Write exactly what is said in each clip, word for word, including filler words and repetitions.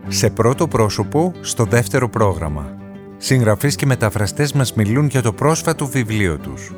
Σε πρώτο πρόσωπο, στο δεύτερο πρόγραμμα. Συγγραφείς και μεταφραστές μας μιλούν για το πρόσφατο βιβλίο τους.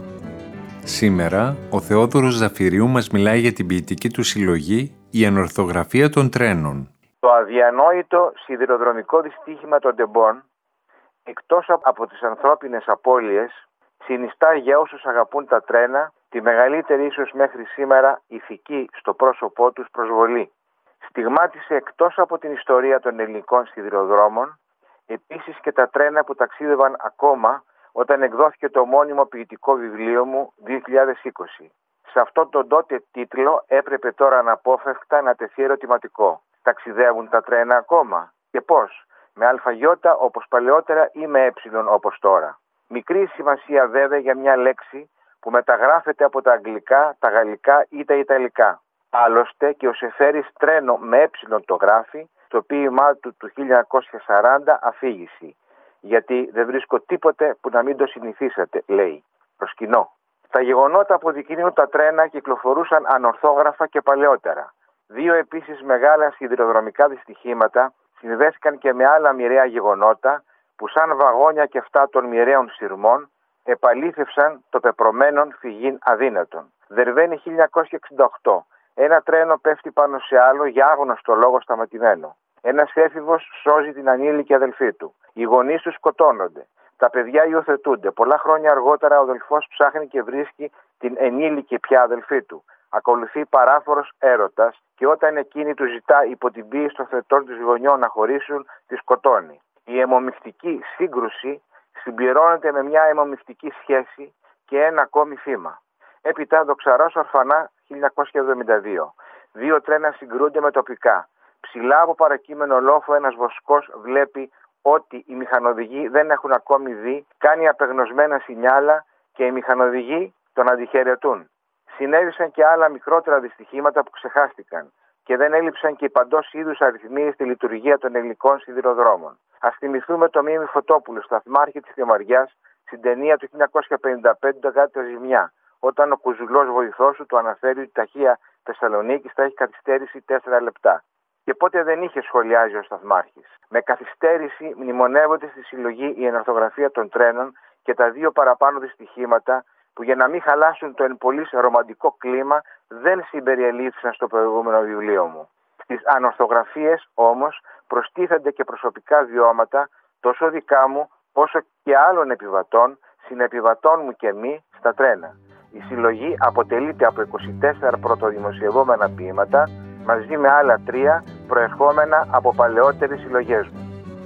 Σήμερα, ο Θεόδωρος Ζαφυρίου μας μιλάει για την ποιητική του συλλογή «Η Ανορθογραφία των Τρένων». Το αδιανόητο σιδηροδρομικό δυστύχημα των τεμπών, εκτός από τις ανθρώπινες απώλειες, συνιστά για όσους αγαπούν τα τρένα τη μεγαλύτερη ίσως μέχρι σήμερα ηθική στο πρόσωπό τους προσβολή. Στιγμάτισε εκτός από την ιστορία των ελληνικών σιδηροδρόμων, επίσης και τα τρένα που ταξίδευαν ακόμα όταν εκδόθηκε το μόνιμο ποιητικό βιβλίο μου δύο χιλιάδες είκοσι. Σε αυτόν τον τότε τίτλο έπρεπε τώρα αναπόφευκτα να τεθεί ερωτηματικό. Ταξιδεύουν τα τρένα ακόμα? Και πώς? Με αλφαγιώτα όπως παλαιότερα ή με έψιλον όπως τώρα? Μικρή σημασία βέβαια για μια λέξη που μεταγράφεται από τα αγγλικά, τα γαλλικά ή τα ιταλικά. Άλλωστε και ο Σεφέρης τρένο με έψιλον το γράφει, το ποίημά του του χίλια εννιακόσια σαράντα αφήγηση. Γιατί δεν βρίσκω τίποτε που να μην το συνηθίσατε, λέει, προσκυνώ. Τα γεγονότα αποδεικνύουν τα τρένα κυκλοφορούσαν ανορθόγραφα και παλαιότερα. Δύο επίσης μεγάλα σιδηροδρομικά δυστυχήματα συνδέθηκαν και με άλλα μοιραία γεγονότα που σαν βαγόνια και αυτά των μοιραίων σειρμών επαλήθευσαν το πεπρωμένον φυγήν αδύνατον. Δερβαίνη χίλια εννιακόσια εξήντα οκτώ. Ένα τρένο πέφτει πάνω σε άλλο για άγνωστο λόγο σταματημένο. Ένας έφηβος σώζει την ανήλικη αδελφή του. Οι γονείς του σκοτώνονται. Τα παιδιά υιοθετούνται. Πολλά χρόνια αργότερα ο αδελφός ψάχνει και βρίσκει την ενήλικη πια αδελφή του. Ακολουθεί παράφορος έρωτας και όταν εκείνη του ζητά υπό την πίεση των θετών τους γονιών να χωρίσουν, τη σκοτώνει. Η αιμομυχτική σύγκρουση συμπληρώνεται με μια αιμομυχτική σχέση και ένα ακόμη θύμα. Έπειτα δοξαρός ορφανά χίλια εννιακόσια εβδομήντα δύο. Δύο τρένα συγκρούνται με τοπικά. Ψηλά από παρακείμενο λόφο ένας βοσκός βλέπει ότι οι μηχανοδηγοί δεν έχουν ακόμη δει, κάνει απεγνωσμένα σινιάλα και οι μηχανοδηγοί τον αντιχαιρετούν. Συνέβησαν και άλλα μικρότερα δυστυχήματα που ξεχάστηκαν και δεν έλειψαν και οι παντός είδους αριθμοί στη λειτουργία των ελληνικών σιδηροδρόμων. Ας θυμηθούμε το Μίμη Φωτόπουλο, σταθμάρχη της Θεμαριάς, στην ταινία του χίλια εννιακόσια πενήντα πέντε «Το γάτι τα ζημιά», όταν ο κουζουλός βοηθός του του αναφέρει ότι η ταχεία Θεσσαλονίκης θα έχει καθυστέρηση τέσσερα λεπτά. Και πότε δεν είχε, σχολιάζει ο σταθμάρχης. Με καθυστέρηση μνημονεύονται στη συλλογή η Ανορθογραφία των Τρένων και τα δύο παραπάνω δυστυχήματα που για να μην χαλάσουν το εν πολλοίς ρομαντικό κλίμα δεν συμπεριελήφθησαν στο προηγούμενο βιβλίο μου. Στις ανορθογραφίες όμως προστίθενται και προσωπικά βιώματα τόσο δικά μου όσο και άλλων επιβατών, συνεπιβατών μου και μη στα τρένα. Η συλλογή αποτελείται από είκοσι τέσσερα πρωτοδημοσιευόμενα ποίηματα μαζί με άλλα τρία προερχόμενα από παλαιότερες συλλογές μου.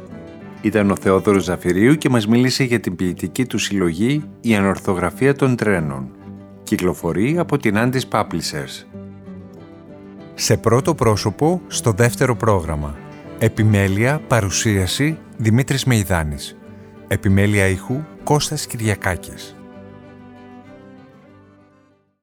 Ήταν ο Θεόδωρος Ζαφυρίου και μας μίλησε για την ποιητική του συλλογή «Η Ανορθογραφία των Τρένων». Κυκλοφορεί από την Άντις Publishers. Σε πρώτο πρόσωπο, στο δεύτερο πρόγραμμα. Επιμέλεια, παρουσίαση, Δημήτρης Μεϊδάνης. Επιμέλεια ήχου, Κώστας Κυριακάκης.